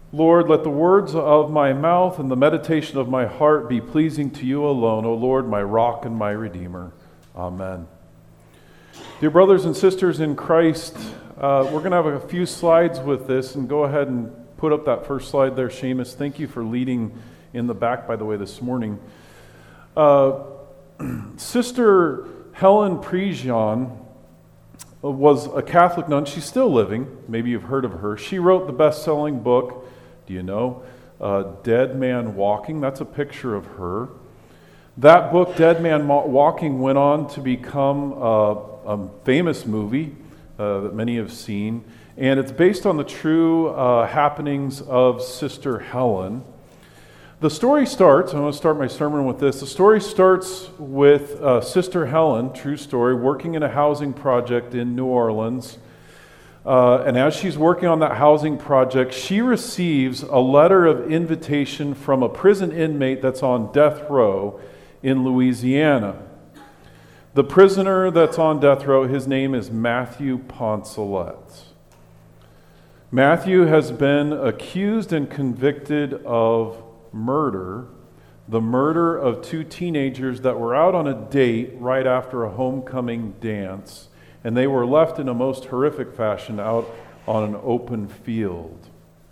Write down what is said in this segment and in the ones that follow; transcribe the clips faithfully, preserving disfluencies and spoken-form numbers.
Lord, let the words of my mouth and the meditation of my heart be pleasing to you alone, O Lord, my rock and my redeemer. Amen. Dear brothers and sisters in Christ, uh, we're going to have a few slides with this, and go ahead and put up that first slide there, Seamus. Thank you for leading in the back, by the way, this morning. Uh, Sister Helen Prejean was a Catholic nun. She's still living. Maybe you've heard of her. She wrote the best-selling book, do you know, uh, Dead Man Walking. That's a picture of her. That book, Dead Man Walking, went on to become uh, a famous movie uh, that many have seen. And it's based on the true uh, happenings of Sister Helen. The story starts, I'm going to start my sermon with this. The story starts with uh, Sister Helen, true story, working in a housing project in New Orleans. Uh, and as she's working on that housing project, she receives a letter of invitation from a prison inmate that's on death row in Louisiana. The prisoner that's on death row, his name is Matthew Poncelet. Matthew has been accused and convicted of murder, the murder of two teenagers that were out on a date right after a homecoming dance, and they were left in a most horrific fashion out on an open field.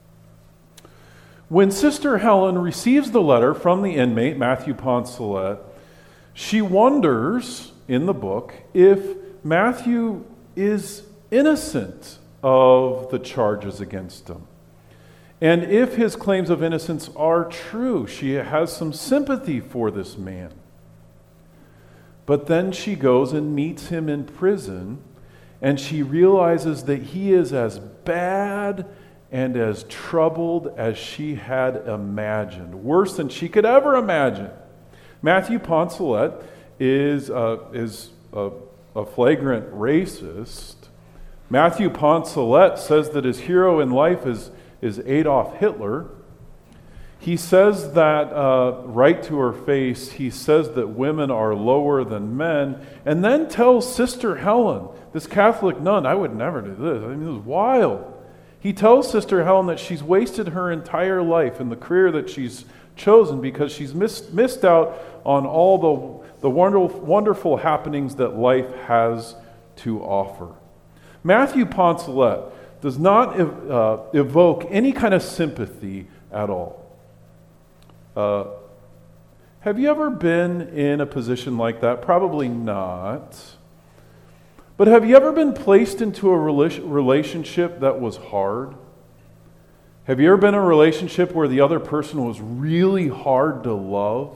When Sister Helen receives the letter from the inmate, Matthew Poncelet, she wonders in the book if Matthew is innocent of the charges against him. And if his claims of innocence are true, she has some sympathy for this man. But then she goes and meets him in prison, and she realizes that he is as bad and as troubled as she had imagined, worse than she could ever imagine. Matthew Poncelet is, uh, is a, a flagrant racist. Matthew Poncelet says that his hero in life is, is Adolf Hitler. He says that uh, right to her face, he says that women are lower than men, and then tells Sister Helen, this Catholic nun, I would never do this. I mean, this is wild. He tells Sister Helen that she's wasted her entire life in the career that she's chosen because she's missed, missed out on all the, the wonderful, wonderful happenings that life has to offer. Matthew Poncelet does not uh, evoke any kind of sympathy at all. Uh, have you ever been in a position like that? Probably not. But have you ever been placed into a rela- relationship that was hard? Have you ever been in a relationship where the other person was really hard to love,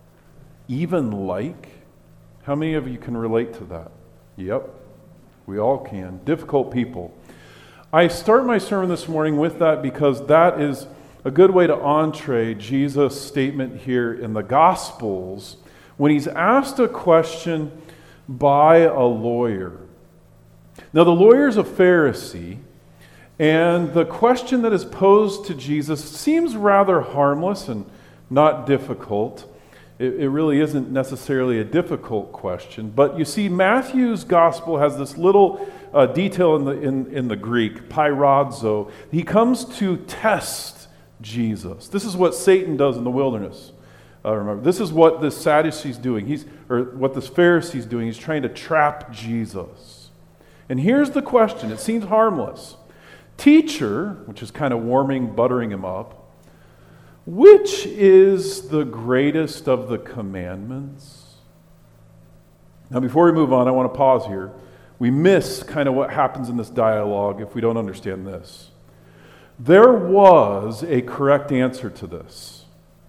even like? How many of you can relate to that? Yep, we all can. Difficult people. I start my sermon this morning with that because that is a good way to entree Jesus' statement here in the Gospels when he's asked a question by a lawyer. Now, the lawyer's a Pharisee, and the question that is posed to Jesus seems rather harmless and not difficult. It, it really isn't necessarily a difficult question, but you see, Matthew's Gospel has this little uh, detail in the in, in the Greek, pyrazo. He comes to test Jesus. This is what Satan does in the wilderness. Uh, remember, this is what this Sadducee's doing. He's or what this Pharisee's doing. He's trying to trap Jesus. And here's the question. It seems harmless. Teacher, which is kind of warming, buttering him up, which is the greatest of the commandments? Now, before we move on, I want to pause here. We miss kind of what happens in this dialogue if we don't understand this. There was a correct answer to this.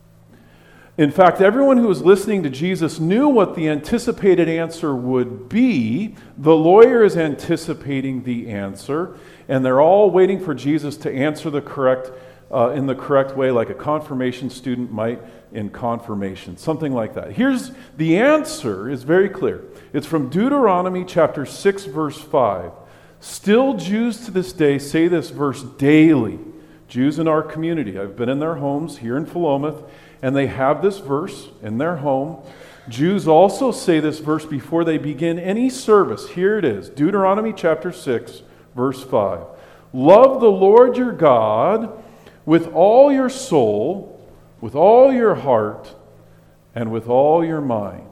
In fact, everyone who was listening to Jesus knew what the anticipated answer would be. The lawyer is anticipating the answer, and they're all waiting for Jesus to answer the correct uh, in the correct way, like a confirmation student might in confirmation, something like that. Here's the answer is very clear. It's from Deuteronomy chapter six, verse five. Still, Jews to this day say this verse daily. Jews in our community. I've been in their homes here in Philomath, and they have this verse in their home. Jews also say this verse before they begin any service. Here it is, Deuteronomy chapter six, verse five. Love the Lord your God with all your soul, with all your heart, and with all your mind.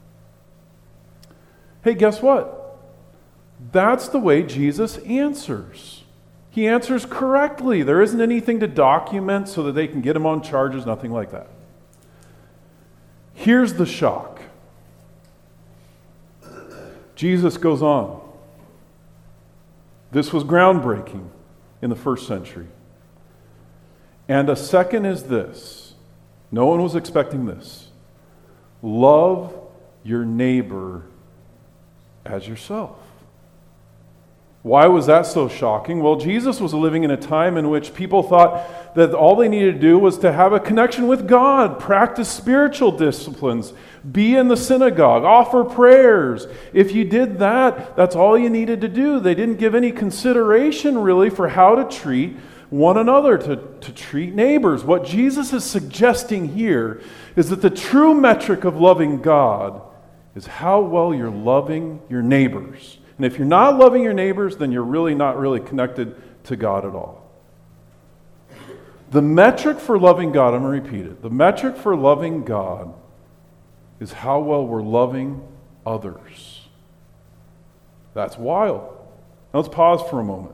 Hey, guess what? That's the way Jesus answers. He answers correctly. There isn't anything to document so that they can get him on charges, nothing like that. Here's the shock. Jesus goes on. This was groundbreaking in the first century. And a second is this. No one was expecting this. Love your neighbor as yourself. Why was that so shocking? Well, Jesus was living in a time in which people thought that all they needed to do was to have a connection with God, practice spiritual disciplines, be in the synagogue, offer prayers. If you did that, that's all you needed to do. They didn't give any consideration really for how to treat one another, to, to treat neighbors. What Jesus is suggesting here is that the true metric of loving God is how well you're loving your neighbors. And if you're not loving your neighbors, then you're really not really connected to God at all. The metric for loving God, I'm going to repeat it. The metric for loving God is how well we're loving others. That's wild. Now let's pause for a moment.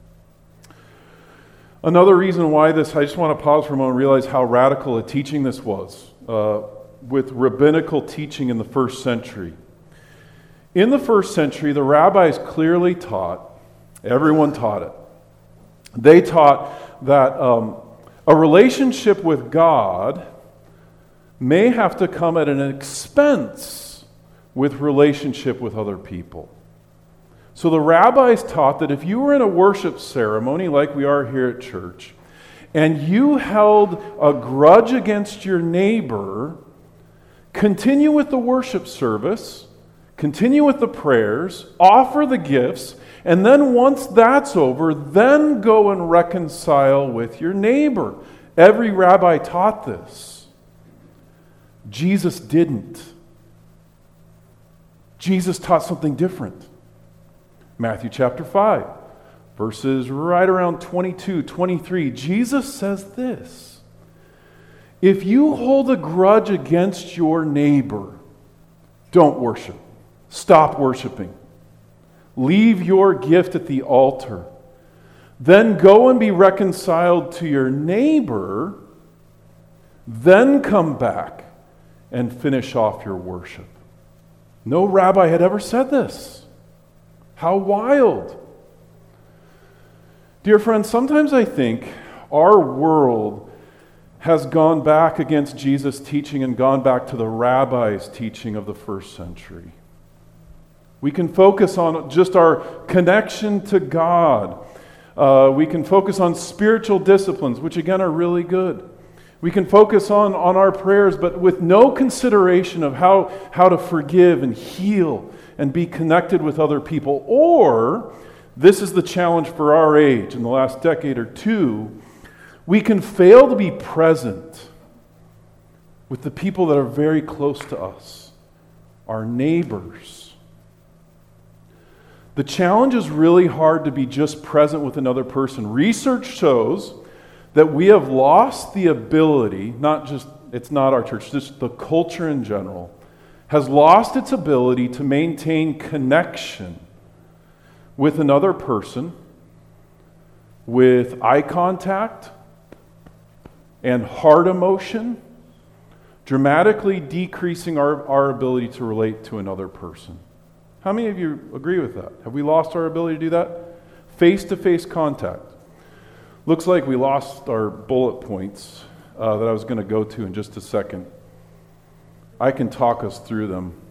Another reason why this, I just want to pause for a moment and realize how radical a teaching this was uh, with rabbinical teaching in the first century. In the first century, the rabbis clearly taught, everyone taught it, they taught that um, a relationship with God may have to come at an expense with relationship with other people. So the rabbis taught that if you were in a worship ceremony like we are here at church, and you held a grudge against your neighbor, continue with the worship service, continue with the prayers, offer the gifts, and then once that's over, then go and reconcile with your neighbor. Every rabbi taught this. Jesus didn't. Jesus taught something different. Matthew chapter five, verses right around twenty-two, twenty-three, Jesus says this: if you hold a grudge against your neighbor, don't worship. Stop worshiping. Leave your gift at the altar. Then go and be reconciled to your neighbor. Then come back and finish off your worship. No rabbi had ever said this. How wild. Dear friends, sometimes I think our world has gone back against Jesus' teaching and gone back to the rabbis' teaching of the first century. We can focus on just our connection to God. Uh, we can focus on spiritual disciplines, which again are really good. We can focus on, on our prayers, but with no consideration of how, how to forgive and heal and be connected with other people. Or, this is the challenge for our age in the last decade or two, we can fail to be present with the people that are very close to us, our neighbors. The challenge is really hard to be just present with another person. Research shows that we have lost the ability, not just, it's not our church, just the culture in general, has lost its ability to maintain connection with another person with eye contact and heart emotion, dramatically decreasing our, our ability to relate to another person. How many of you agree with that? Have we lost our ability to do that? Face-to-face contact. Looks like we lost our bullet points uh, that I was going to go to in just a second. I can talk us through them.